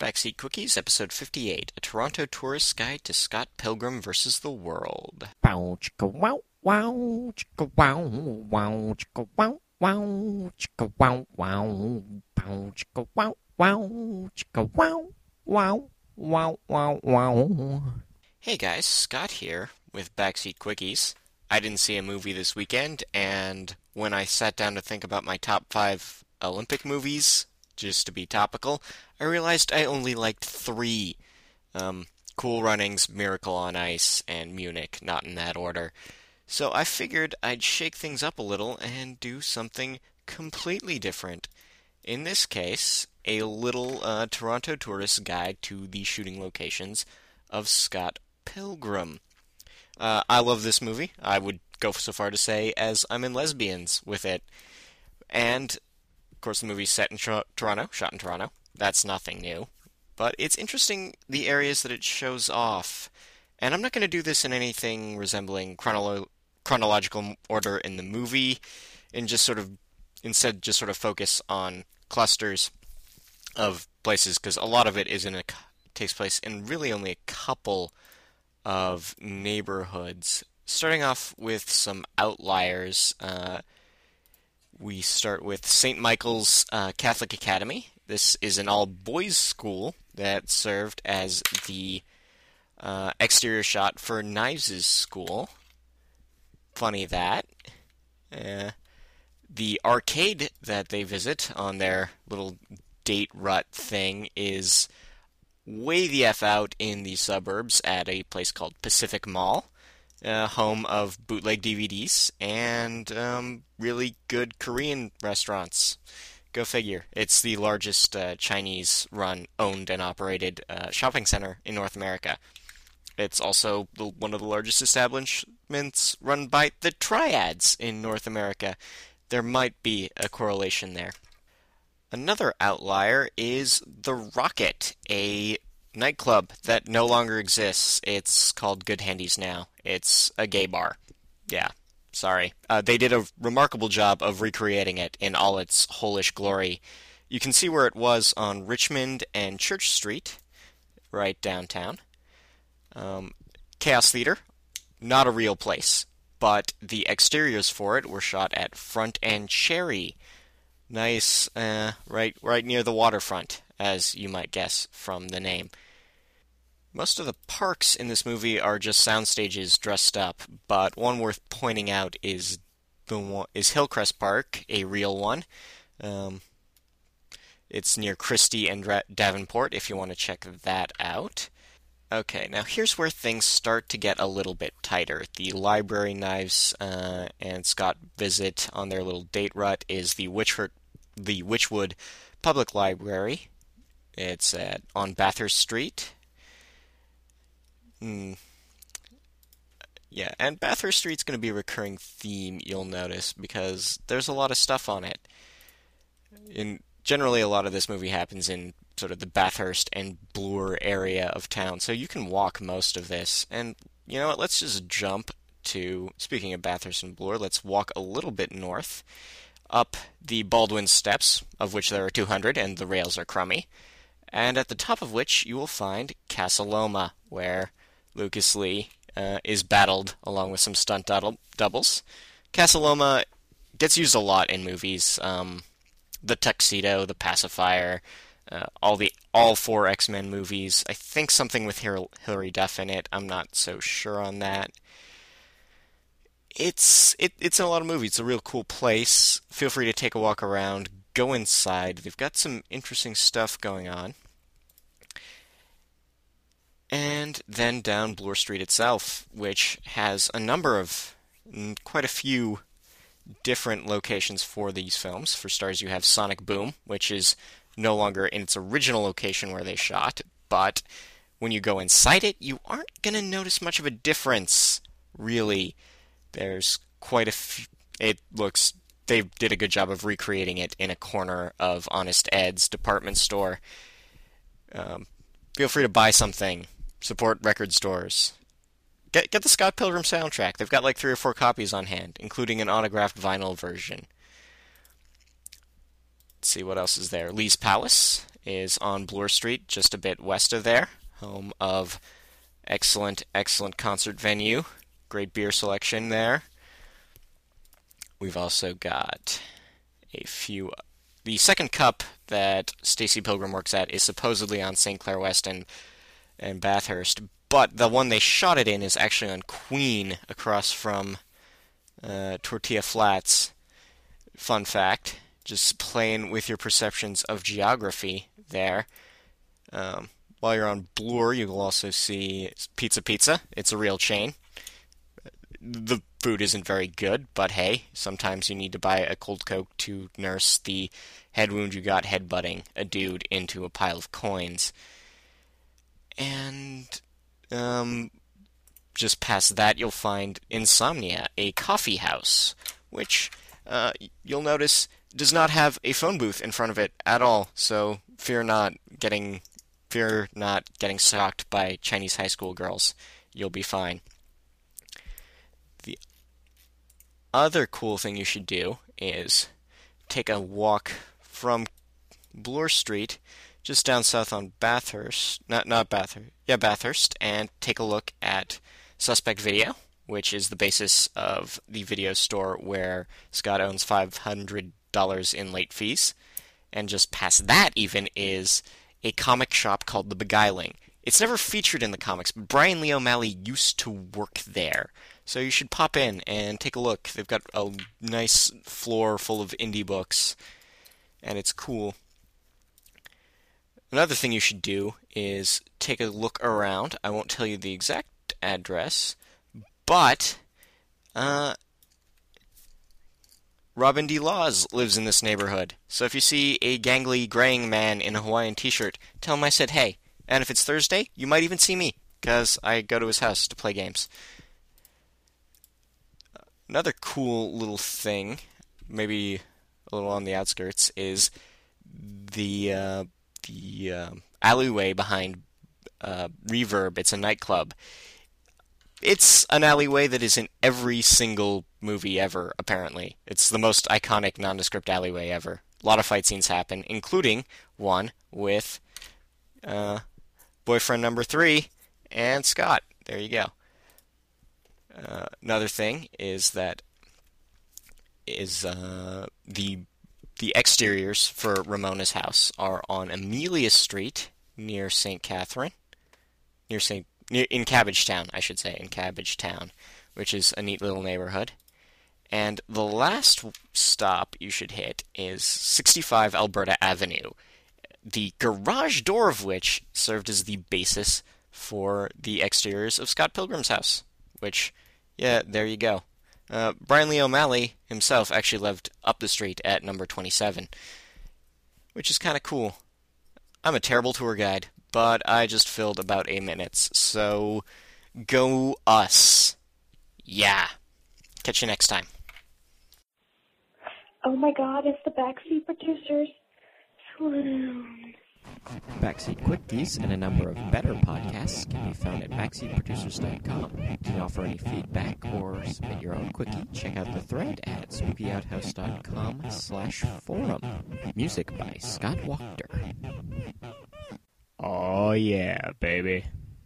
Backseat Cookies, Episode 58, A Toronto Tourist's Guide to Scott Pilgrim vs. the World. Bow chicka wow wow chicka wow wow chicka wow wow chicka wow wow bow chicka wow wow chicka wow wow wow wow wow. Hey guys, Scott here with Backseat Quickies. I didn't see a movie this weekend, and when I sat down to think about my top 5 Olympic movies, just to be topical, I realized I only liked 3. Cool Runnings, Miracle on Ice, and Munich, not in that order. So I figured I'd shake things up a little and do something completely different. In this case, a little Toronto tourist guide to the shooting locations of Scott Pilgrim. I love this movie. I would go so far to say as I'm in lesbians with it. And, of course, the movie's set in Toronto, shot in Toronto. That's nothing new. But it's interesting the areas that it shows off. And I'm not going to do this in anything resembling chronological order in the movie, and instead just sort of focus on clusters of places, because a lot of it takes place in really only a couple of neighborhoods. Starting off with some outliers, we start with St. Michael's Catholic Academy. This is an all-boys school that served as the exterior shot for Knives' school. Funny that. The arcade that they visit on their little date rut thing is way the F out in the suburbs at a place called Pacific Mall, home of bootleg DVDs and really good Korean restaurants. Go figure. It's the largest Chinese-run, owned, and operated shopping center in North America. It's also one of the largest establishments run by the Triads in North America. There might be a correlation there. Another outlier is The Rocket, a nightclub that no longer exists. It's called Good Handies now. It's a gay bar. Yeah, sorry. They did a remarkable job of recreating it in all its holish glory. You can see where it was on Richmond and Church Street, right downtown. Chaos Theater, not a real place, but the exteriors for it were shot at Front and Cherry. Nice, right near the waterfront, as you might guess from the name. Most of the parks in this movie are just sound stages dressed up, but one worth pointing out is Hillcrest Park, a real one. It's near Christie and Davenport, if you want to check that out. Okay, now here's where things start to get a little bit tighter. The library Knives and Scott visit on their little date rut is the Witchwood Public Library. It's on Bathurst Street. Yeah, and Bathurst Street's going to be a recurring theme, you'll notice, because there's a lot of stuff on it. Generally, a lot of this movie happens in sort of the Bathurst and Bloor area of town, so you can walk most of this. And you know what, let's just jump to, speaking of Bathurst and Bloor, let's walk a little bit north, up the Baldwin Steps, of which there are 200, and the rails are crummy, and at the top of which you will find Casa Loma, where Lucas Lee is battled along with some stunt doubles. Casa Loma gets used a lot in movies. The Tuxedo, The Pacifier, all 4 X-Men movies. I think something with Hilary Duff in it. I'm not so sure on that. It's in a lot of movies. It's a real cool place. Feel free to take a walk around. Go inside. They've got some interesting stuff going on. And then down Bloor Street itself, which has quite a few different locations for these films. For stars, you have Sonic Boom, which is no longer in its original location where they shot, but when you go inside it, you aren't going to notice much of a difference, really. There's quite a few. They did a good job of recreating it in a corner of Honest Ed's department store. Feel free to buy something. Support record stores. Get the Scott Pilgrim soundtrack. They've got like 3 or 4 copies on hand, including an autographed vinyl version. Let's see what else is there. Lee's Palace is on Bloor Street, just a bit west of there, home of excellent concert venue, great beer selection there. We've also got a few. The second cup that Stacy Pilgrim works at is supposedly on St. Clair West and Bathurst, but the one they shot it in is actually on Queen, across from Tortilla Flats. Fun fact, just playing with your perceptions of geography there. While you're on Bloor, you'll also see Pizza. It's a real chain. The food isn't very good, but hey, sometimes you need to buy a cold Coke to nurse the head wound you got headbutting a dude into a pile of coins. And just past that, you'll find Insomnia, a coffee house, which you'll notice does not have a phone booth in front of it at all. So fear not getting stalked by Chinese high school girls. You'll be fine. The other cool thing you should do is take a walk from Bloor Street just down south on Bathurst, Bathurst, and take a look at Suspect Video, which is the basis of the video store where Scott owns $500 in late fees. And just past that even is a comic shop called The Beguiling. It's never featured in the comics, but Brian Lee O'Malley used to work there. So you should pop in and take a look. They've got a nice floor full of indie books, and it's cool. Another thing you should do is take a look around. I won't tell you the exact address, but Robin D. Laws lives in this neighborhood. So if you see a gangly, graying man in a Hawaiian t-shirt, tell him I said hey. And if it's Thursday, you might even see me, because I go to his house to play games. Another cool little thing, maybe a little on the outskirts, is the alleyway behind Reverb. It's a nightclub. It's an alleyway that is in every single movie ever, apparently. It's the most iconic nondescript alleyway ever. A lot of fight scenes happen, including one with boyfriend number 3 and Scott. There you go. Another thing is that the exteriors for Ramona's house are on Amelia Street near St. Catherine, in Cabbagetown, I should say, in Cabbagetown, which is a neat little neighborhood. And the last stop you should hit is 65 Alberta Avenue, the garage door of which served as the basis for the exteriors of Scott Pilgrim's house, which, yeah, there you go. Brian Lee O'Malley himself actually lived up the street at number 27, which is kind of cool. I'm a terrible tour guide, but I just filled about 8 minutes, so go us. Yeah. Catch you next time. Oh my god, it's the Backseat Producers. Swoon. Backseat Quickies and a number of better podcasts can be found at backseatproducers.com. To offer any feedback or submit your own quickie, check out the thread at spookyouthouse.com/forum. Music by Scott Wachter. Oh yeah, baby.